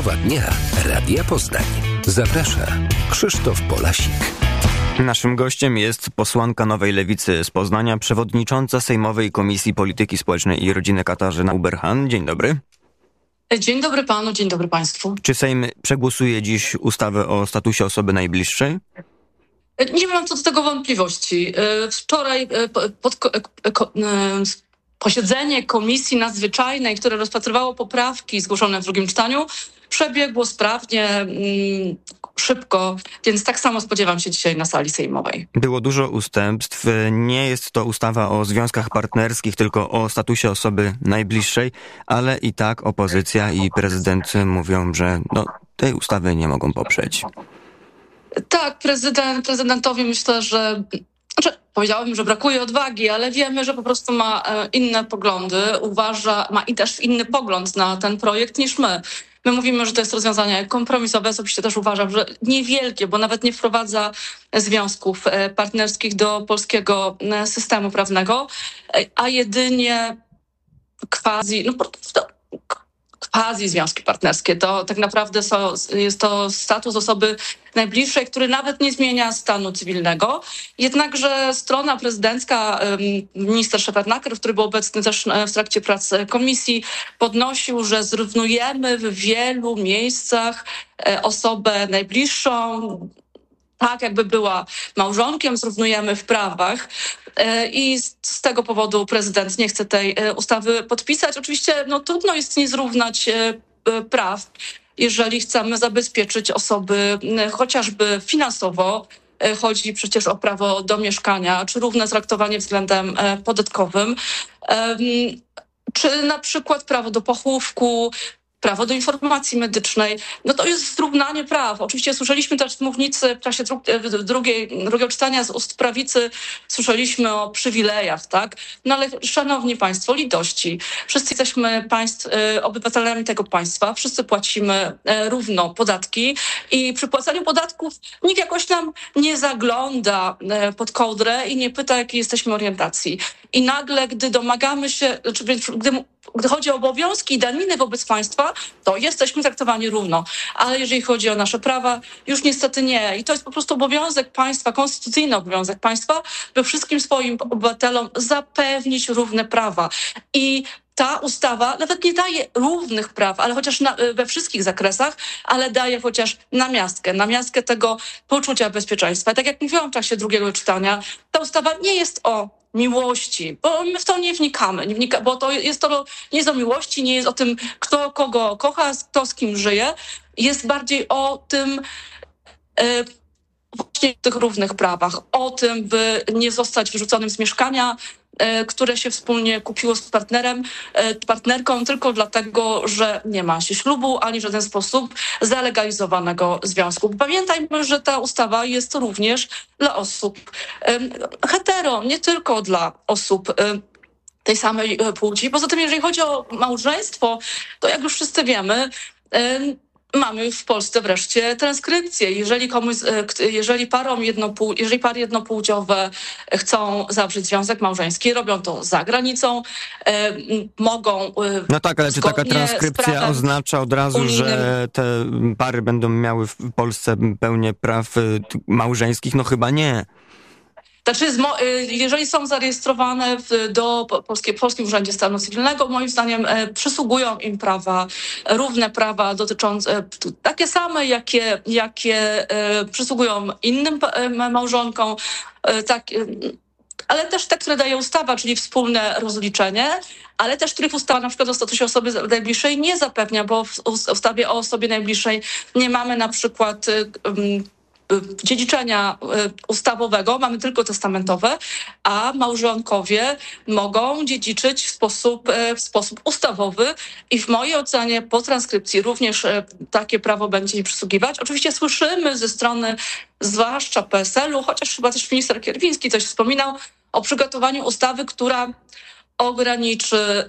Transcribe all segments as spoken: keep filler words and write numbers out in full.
Rozmowa dnia Radia Poznań. Zaprasza Krzysztof Polasik. Naszym gościem jest posłanka Nowej Lewicy z Poznania, przewodnicząca Sejmowej Komisji Polityki Społecznej i Rodziny Katarzyna Ueberhan. Dzień dobry. Dzień dobry panu, dzień dobry państwu. Czy Sejm przegłosuje dziś ustawę o statusie osoby najbliższej? Nie mam co do tego wątpliwości. Wczoraj pod, posiedzenie Komisji Nadzwyczajnej, które rozpatrywało poprawki zgłoszone w drugim czytaniu, przebiegło sprawnie, szybko, więc tak samo spodziewam się dzisiaj na sali sejmowej. Było dużo ustępstw. Nie jest to ustawa o związkach partnerskich, tylko o statusie osoby najbliższej, ale i tak opozycja i prezydent mówią, że no, tej ustawy nie mogą poprzeć. Tak, prezydent, prezydentowi myślę, że... Znaczy, powiedziałabym, że brakuje odwagi, ale wiemy, że po prostu ma inne poglądy, uważa, ma i też inny pogląd na ten projekt niż my. My mówimy, że to jest rozwiązanie kompromisowe. Osobiście też uważam, że niewielkie, bo nawet nie wprowadza związków partnerskich do polskiego systemu prawnego, a jedynie quasi, no, quasi związki partnerskie. To tak naprawdę są, jest to status osoby najbliższej, który nawet nie zmienia stanu cywilnego. Jednakże strona prezydencka, minister Szefernaker, który był obecny też w trakcie prac komisji, podnosił, że zrównujemy w wielu miejscach osobę najbliższą, tak jakby była małżonkiem, zrównujemy w prawach. I z tego powodu prezydent nie chce tej ustawy podpisać. Oczywiście no, trudno jest nie zrównać praw, jeżeli chcemy zabezpieczyć osoby chociażby finansowo. Chodzi przecież o prawo do mieszkania, czy równe traktowanie względem podatkowym, czy na przykład prawo do pochówku, prawo do informacji medycznej, no to jest zrównanie praw. Oczywiście słyszeliśmy też z mównicy w czasie dru- drugiej, drugiego czytania z ust prawicy, słyszeliśmy o przywilejach, tak? No ale szanowni państwo, litości. Wszyscy jesteśmy państw, obywatelami tego państwa, wszyscy płacimy równo podatki i przy płaceniu podatków nikt jakoś nam nie zagląda pod kołdrę i nie pyta, jakiej jesteśmy orientacji. I nagle, gdy domagamy się, czy gdy Gdy chodzi o obowiązki i daniny wobec państwa, to jesteśmy traktowani równo. Ale jeżeli chodzi o nasze prawa, już niestety nie. I to jest po prostu obowiązek państwa, konstytucyjny obowiązek państwa, by wszystkim swoim obywatelom zapewnić równe prawa. I ta ustawa nawet nie daje równych praw, ale chociaż na, we wszystkich zakresach, ale daje chociaż namiastkę, namiastkę tego poczucia bezpieczeństwa. I tak jak mówiłam w czasie drugiego czytania, ta ustawa nie jest o miłości, bo my w to nie wnikamy, nie wnika, bo to jest to nie jest o miłości, nie jest o tym, kto kogo kocha, kto z kim żyje. Jest bardziej o tym, e, właśnie tych równych prawach, o tym, by nie zostać wyrzuconym z mieszkania, e, które się wspólnie kupiło z partnerem, e, partnerką tylko dlatego, że nie ma się ślubu, ani w żaden sposób zalegalizowanego związku. Pamiętajmy, że ta ustawa jest również dla osób e, hetero, nie tylko dla osób e, tej samej płci. Poza tym, jeżeli chodzi o małżeństwo, to jak już wszyscy wiemy, e, mamy w Polsce wreszcie transkrypcję. Jeżeli komuś, jeżeli parom jednopłci, jeżeli pary jednopłciowe chcą zawrzeć związek małżeński, robią to za granicą, e, mogą. E, no tak, ale czy taka transkrypcja oznacza od razu, unijnym, że te pary będą miały w Polsce pełnię praw małżeńskich? No chyba nie. Znaczy, jeżeli są zarejestrowane w, do Polskie, Polskim Urzędzie Stanu Cywilnego, moim zdaniem e, przysługują im prawa, równe prawa dotyczące, e, takie same, jakie, jakie e, przysługują innym e, małżonkom, e, tak, e, ale też te, które daje ustawa, czyli wspólne rozliczenie, ale też których ustawa na przykład o statusie osoby najbliższej nie zapewnia, bo w ustawie o osobie najbliższej nie mamy na przykład e, dziedziczenia ustawowego, mamy tylko testamentowe, a małżonkowie mogą dziedziczyć w sposób, w sposób ustawowy i w mojej ocenie po transkrypcji również takie prawo będzie im przysługiwać. Oczywiście słyszymy ze strony zwłaszcza P S L u, chociaż chyba też minister Kierwiński coś wspominał o przygotowaniu ustawy, która ograniczy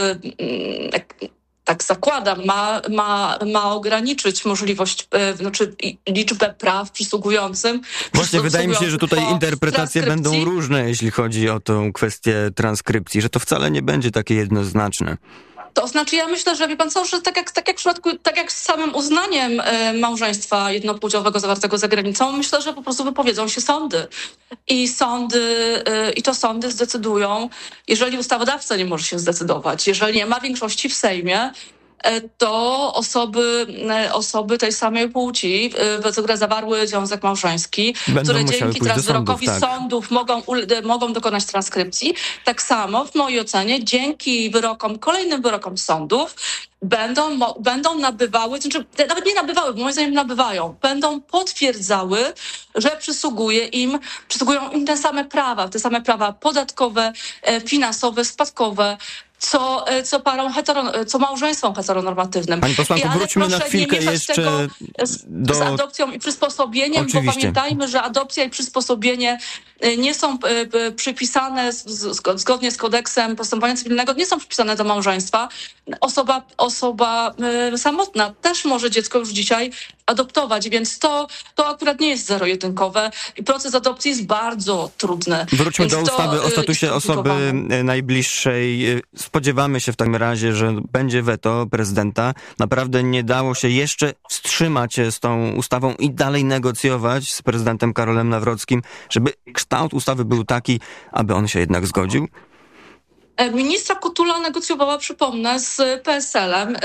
yy, tak zakładam, ma, ma, ma ograniczyć możliwość, znaczy liczbę praw przysługującym. Właśnie wydaje mi się, że tutaj interpretacje będą różne, jeśli chodzi o tę kwestię transkrypcji, że to wcale nie będzie takie jednoznaczne. To znaczy, ja myślę, że wie pan co, że tak jak, tak jak w przypadku, tak jak z samym uznaniem e, małżeństwa jednopłciowego zawartego za granicą, myślę, że po prostu wypowiedzą się sądy. I sądy, e, i to sądy zdecydują, jeżeli ustawodawca nie może się zdecydować, jeżeli nie ma większości w Sejmie, to osoby, osoby tej samej płci, które zawarły związek małżeński, Będą które dzięki teraz sądów, wyrokowi tak. sądów mogą, mogą dokonać transkrypcji. Tak samo w mojej ocenie dzięki wyrokom, kolejnym wyrokom sądów będą, będą nabywały, znaczy nawet nie nabywały, bo moim zdaniem nabywają, będą potwierdzały, że przysługuje im, przysługują im te same prawa, te same prawa podatkowe, finansowe, spadkowe, co, co parom hetero, co małżeństwom heteronormatywnym. Pani posłanko, ale wróćmy na chwilkę jeszcze tego z, do... z adopcją i przysposobieniem, Oczywiście. Bo pamiętajmy, że adopcja i przysposobienie nie są przypisane zgodnie z kodeksem postępowania cywilnego, nie są przypisane do małżeństwa. Osoba, osoba samotna też może dziecko już dzisiaj adoptować, więc to, to akurat nie jest zero-jedynkowe i proces adopcji jest bardzo trudny. Wróćmy Więc do ustawy to, o statusie osoby najbliższej. Spodziewamy się w takim razie, że będzie weto prezydenta. Naprawdę nie dało się jeszcze wstrzymać z tą ustawą i dalej negocjować z prezydentem Karolem Nawrockim, żeby kształt ustawy był taki, aby on się jednak zgodził? Ministra Kotula negocjowała, przypomnę, z P S L-em.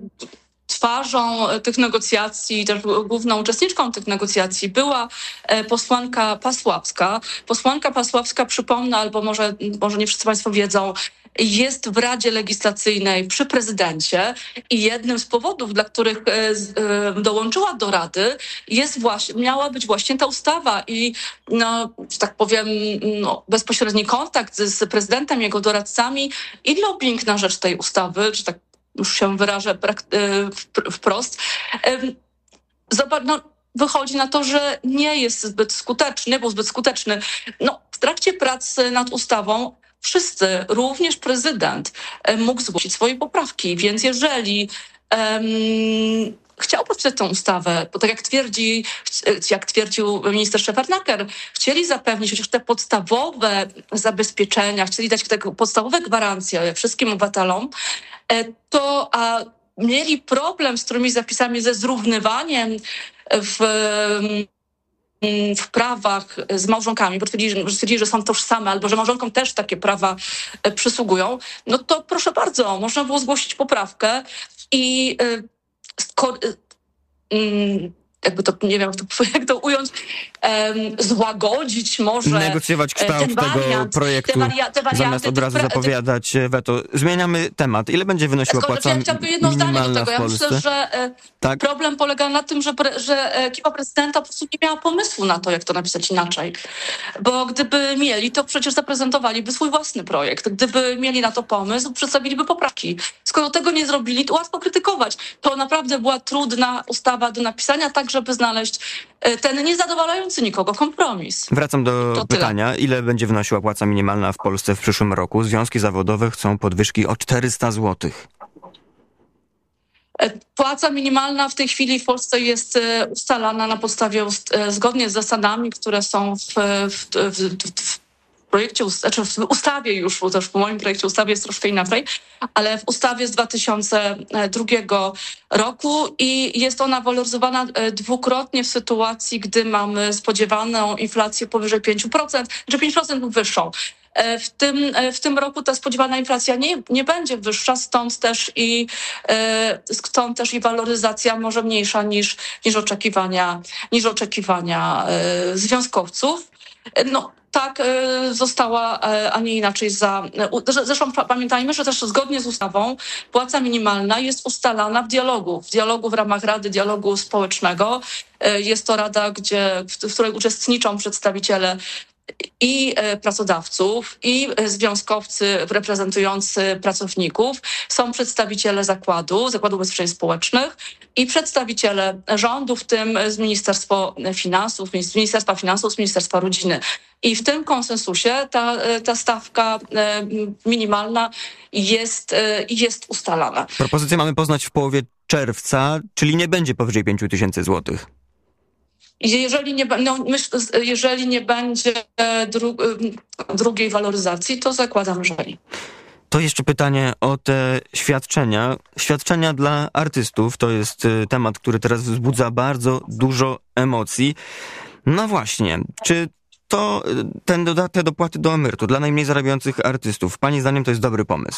Twarzą tych negocjacji, też główną uczestniczką tych negocjacji była posłanka Pasławska. Posłanka Pasławska, przypomnę, albo może, może nie wszyscy państwo wiedzą, jest w Radzie Legislacyjnej przy prezydencie i jednym z powodów, dla których dołączyła do Rady, jest właśnie, miała być właśnie ta ustawa i, no, że tak powiem, no, bezpośredni kontakt z prezydentem, jego doradcami i lobbying na rzecz tej ustawy, czy tak już się wyrażę wprost. Zobacz, no, wychodzi na to, że nie jest zbyt skuteczny, był zbyt skuteczny. No, w trakcie prac nad ustawą wszyscy, również prezydent, mógł zgłosić swoje poprawki, więc jeżeli um, chciał poprzeć tę ustawę, bo tak jak twierdzi, jak twierdził minister Szefernaker, chcieli zapewnić chociaż te podstawowe zabezpieczenia, chcieli dać te podstawowe gwarancje wszystkim obywatelom, to a mieli problem z którymiś zapisami ze zrównywaniem w w prawach z małżonkami, bo twierdzili, że, twierdzili, że są tożsame, albo że małżonkom też takie prawa przysługują, no to proszę bardzo, można było zgłosić poprawkę i sko- jakby to, nie wiem, jak to, jak to ująć, um, złagodzić może negocjować kształt ten wariant, tego projektu, te waria- te warianty, zamiast od razu pra- zapowiadać weto. Zmieniamy temat. Ile będzie wynosiła płaca ja chciałabym jedno zdanie do tego. w Ja Polsce? myślę, że tak? problem polega na tym, że, pre, że ekipa prezydenta po prostu nie miała pomysłu na to, jak to napisać inaczej. Bo gdyby mieli, to przecież zaprezentowaliby swój własny projekt. Gdyby mieli na to pomysł, przedstawiliby poprawki. Skoro tego nie zrobili, to łatwo krytykować. To naprawdę była trudna ustawa do napisania, tak żeby znaleźć ten niezadowalający nikogo kompromis. Wracam do to pytania. Tyle. Ile będzie wynosiła płaca minimalna w Polsce w przyszłym roku? Związki zawodowe chcą podwyżki o czterysta złotych. Płaca minimalna w tej chwili w Polsce jest ustalana na podstawie, zgodnie z zasadami, które są w, w, w, w projekcie, znaczy w ustawie już, bo też w moim projekcie ustawy jest troszkę inaczej, ale w ustawie z dwa tysiące drugiego roku i jest ona waloryzowana dwukrotnie w sytuacji, gdy mamy spodziewaną inflację powyżej pięć procent, czy pięć procent lub wyższą. W tym, w tym roku ta spodziewana inflacja nie, nie będzie wyższa, stąd też i stąd też i waloryzacja może mniejsza niż, niż oczekiwania, niż oczekiwania związkowców. No, tak została, a nie inaczej za... Zresztą pamiętajmy, że też zgodnie z ustawą płaca minimalna jest ustalana w dialogu, w dialogu w ramach Rady Dialogu Społecznego. Jest to rada, gdzie, w której uczestniczą przedstawiciele i pracodawców, i związkowcy reprezentujący pracowników, są przedstawiciele zakładu, Zakładu Ubezpieczeń Społecznych i przedstawiciele rządu, w tym z Ministerstwa Finansów, z Ministerstwa Finansów, z Ministerstwa Rodziny. I w tym konsensusie ta, ta stawka minimalna jest, jest ustalana. Propozycję mamy poznać w połowie czerwca, czyli nie będzie powyżej pięć tysięcy złotych. Jeżeli nie, no, myśl, jeżeli nie będzie dru, drugiej waloryzacji, to zakładam, że nie. To jeszcze pytanie o te świadczenia. Świadczenia dla artystów to jest temat, który teraz wzbudza bardzo dużo emocji. No właśnie, czy to ten doda- te dopłaty do emerytur dla najmniej zarabiających artystów, pani zdaniem to jest dobry pomysł?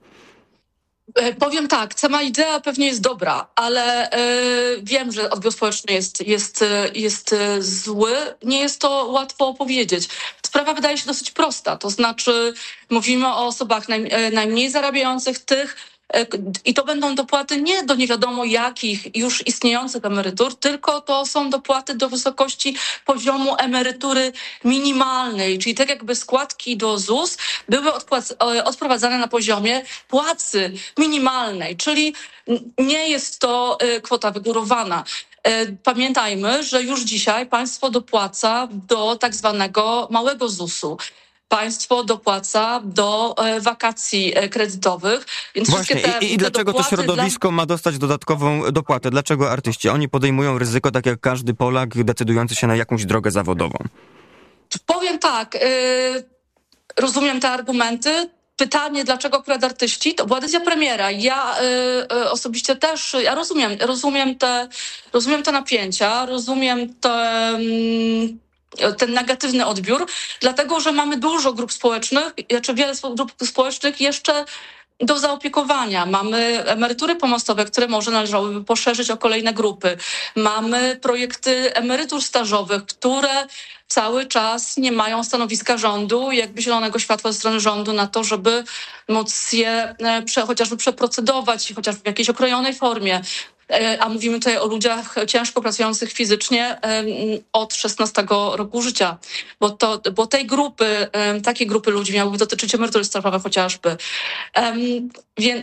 Powiem tak, sama idea pewnie jest dobra, ale e, wiem, że odbiór społeczny jest, jest, jest zły. Nie jest to łatwo powiedzieć. Sprawa wydaje się dosyć prosta, to znaczy mówimy o osobach naj, najmniej zarabiających, tych, i to będą dopłaty nie do nie wiadomo jakich już istniejących emerytur, tylko to są dopłaty do wysokości poziomu emerytury minimalnej, czyli tak jakby składki do Z U S były odpłac- odprowadzane na poziomie płacy minimalnej, czyli nie jest to kwota wygórowana. Pamiętajmy, że już dzisiaj państwo dopłaca do tak zwanego małego Z U S-u. Państwo dopłaca do e, wakacji e, kredytowych. Więc właśnie, te, i, i dlaczego to środowisko dla... ma dostać dodatkową dopłatę? Dlaczego artyści? Oni podejmują ryzyko, tak jak każdy Polak decydujący się na jakąś drogę zawodową. Powiem tak, y, rozumiem te argumenty. Pytanie, dlaczego akurat artyści, to była decyzja premiera. Ja y, y, osobiście też, ja rozumiem, rozumiem te, rozumiem te napięcia, rozumiem te... Y, ten negatywny odbiór, dlatego że mamy dużo grup społecznych, znaczy wiele grup społecznych jeszcze do zaopiekowania. Mamy emerytury pomostowe, które może należałoby poszerzyć o kolejne grupy. Mamy projekty emerytur stażowych, które cały czas nie mają stanowiska rządu, jakby zielonego światła ze strony rządu na to, żeby móc je prze, chociażby przeprocedować, chociaż w jakiejś okrojonej formie. A mówimy tutaj o ludziach ciężko pracujących fizycznie od szesnastego roku życia, bo, to, bo tej grupy, takiej grupy ludzi miałyby dotyczyć emerytury stażowe chociażby. Więc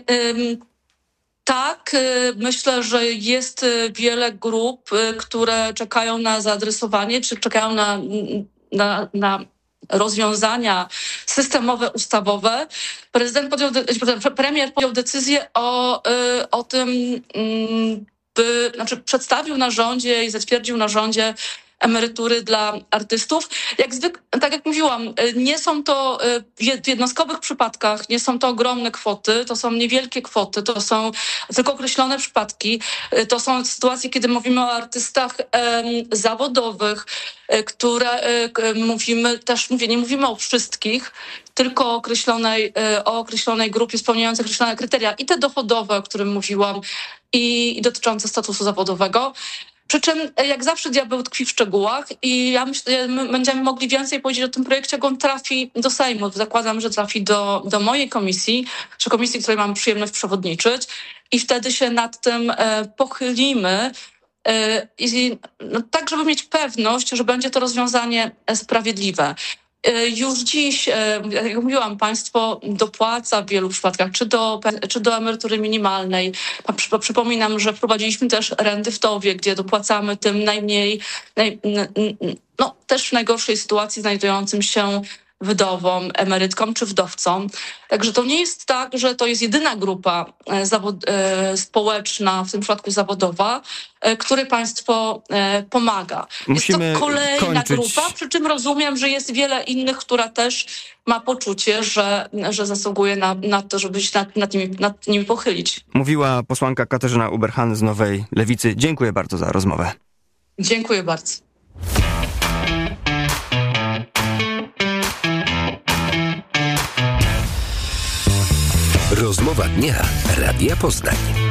tak, myślę, że jest wiele grup, które czekają na zaadresowanie, czy czekają na, na, na rozwiązania systemowe, ustawowe. Prezydent podjął, premier podjął decyzję o, o tym, by, znaczy przedstawił na rządzie i zatwierdził na rządzie emerytury dla artystów. Jak zwykle, tak jak mówiłam, nie są to w jednostkowych przypadkach, nie są to ogromne kwoty, to są niewielkie kwoty, to są tylko określone przypadki. To są sytuacje, kiedy mówimy o artystach em, zawodowych, które e, mówimy, też mówię, nie mówimy o wszystkich, tylko o określonej, o określonej grupie spełniającej określone kryteria i te dochodowe, o którym mówiłam, i, i dotyczące statusu zawodowego. Przy czym, jak zawsze, diabeł tkwi w szczegółach i ja myślę, my będziemy mogli więcej powiedzieć o tym projekcie, jak on trafi do Sejmu. Zakładam, że trafi do, do mojej komisji, czy komisji, której mam przyjemność przewodniczyć, i wtedy się nad tym e, pochylimy, e, i, no, tak, żeby mieć pewność, że będzie to rozwiązanie sprawiedliwe. Już dziś, jak mówiłam, państwo dopłaca w wielu przypadkach, czy do, czy do emerytury minimalnej. Przypominam, że wprowadziliśmy też renty w towie, gdzie dopłacamy tym najmniej, naj, no też w najgorszej sytuacji znajdującym się wdowom, emerytkom czy wdowcom. Także to nie jest tak, że to jest jedyna grupa zawod- społeczna, w tym przypadku zawodowa, której państwo pomaga. Musimy jest to kolejna kończyć. grupa, przy czym rozumiem, że jest wiele innych, która też ma poczucie, że, że zasługuje na, na to, żeby się nad, nad, nimi, nad nimi pochylić. Mówiła posłanka Katarzyna Uberhan z Nowej Lewicy. Dziękuję bardzo za rozmowę. Dziękuję bardzo. Rozmowa dnia Radia Poznań.